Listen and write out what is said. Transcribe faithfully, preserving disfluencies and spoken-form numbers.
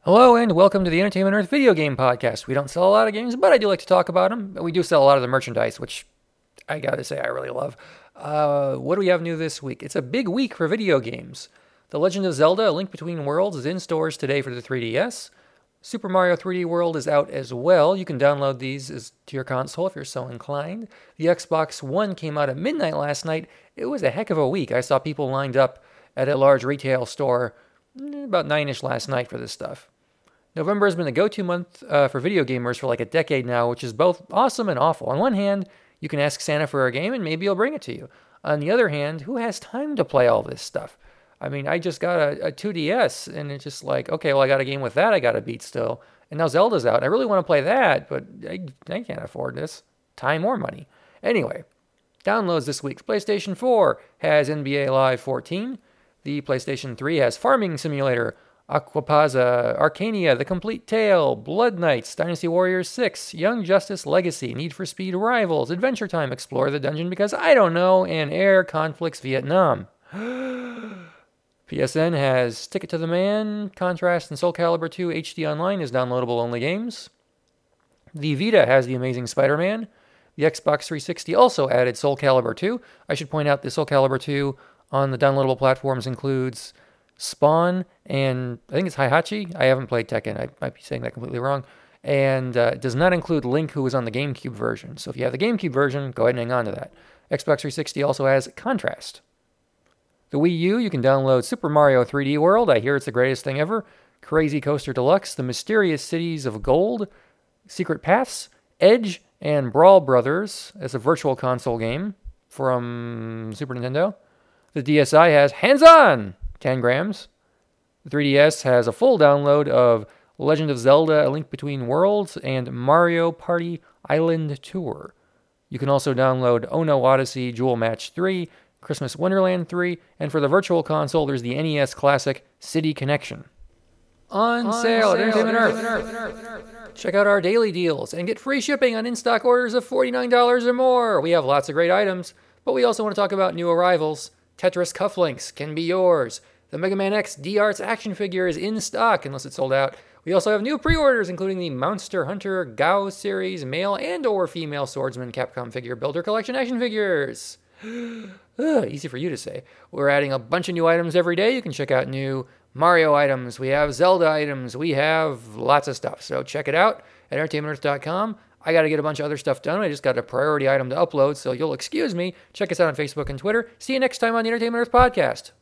Hello and welcome to the Entertainment Earth Video Game Podcast. We don't sell a lot of games, but I do like to talk about them. We do sell a lot of the merchandise, which I gotta say I really love. Uh, what do we have new this week? It's a big week for video games. The Legend of Zelda: A Link Between Worlds is in stores today for the three D S. Super Mario three D World is out as well. You can download these as, to your console if you're so inclined. The Xbox One came out at midnight last night. It was a heck of a week. I saw people lined up at a large retail store about nine-ish last night for this stuff. November has been the go-to month uh, for video gamers for like a decade now, which is both awesome and awful. On one hand, you can ask Santa for a game and maybe he'll bring it to you. On the other hand, who has time to play all this stuff? I mean, I just got a, a two D S and it's just like, okay, well, I got a game with that I got to beat still. And now Zelda's out. I really want to play that, but I, I can't afford this. Time or money. Anyway, downloads this week. PlayStation four has N B A Live fourteen. The PlayStation three has Farming Simulator, Aquapazza, Arcania, The Complete Tale, Blood Knights, Dynasty Warriors six, Young Justice Legacy, Need for Speed Rivals, Adventure Time, Explore the Dungeon Because I Don't Know, and Air Conflicts Vietnam. P S N has Ticket to the Man, Contrast, and Soul Calibur two H D Online as downloadable only games. The Vita has The Amazing Spider-Man. The Xbox three sixty also added Soul Calibur two. I should point out that Soul Calibur two on the downloadable platforms includes Spawn, and I think it's Heihachi. I haven't played Tekken. I might be saying that completely wrong. And uh, it does not include Link, who was on the GameCube version. So if you have the GameCube version, go ahead and hang on to that. Xbox three sixty also has Contrast. The Wii U, you can download Super Mario three D World. I hear it's the greatest thing ever. Crazy Coaster Deluxe, The Mysterious Cities of Gold, Secret Paths, Edge, and Brawl Brothers as a virtual console game from Super Nintendo. The D S i has Hands On! ten grams. The three D S has a full download of Legend of Zelda: A Link Between Worlds and Mario Party Island Tour. You can also download Ono Odyssey Jewel Match three, Christmas Wonderland three, and for the virtual console, there's the N E S classic City Connection. On, On sale at Entertainment Earth. Earth. Check out our daily deals and get free shipping on in-stock orders of forty-nine dollars or more. We have lots of great items, but we also want to talk about new arrivals. Tetris cufflinks can be yours. The Mega Man X D-Arts action figure is in stock unless it's sold out. We also have new pre-orders, including the Monster Hunter Gao series male and or female swordsman Capcom figure builder collection action figures. Ugh, easy for you to say. We're adding a bunch of new items every day. You can check out new Mario items. We have Zelda items. We have lots of stuff. So check it out at entertainment earth dot com. I got to get a bunch of other stuff done. I just got a priority item to upload, so you'll excuse me. Check us out on Facebook and Twitter. See you next time on the Entertainment Earth Podcast.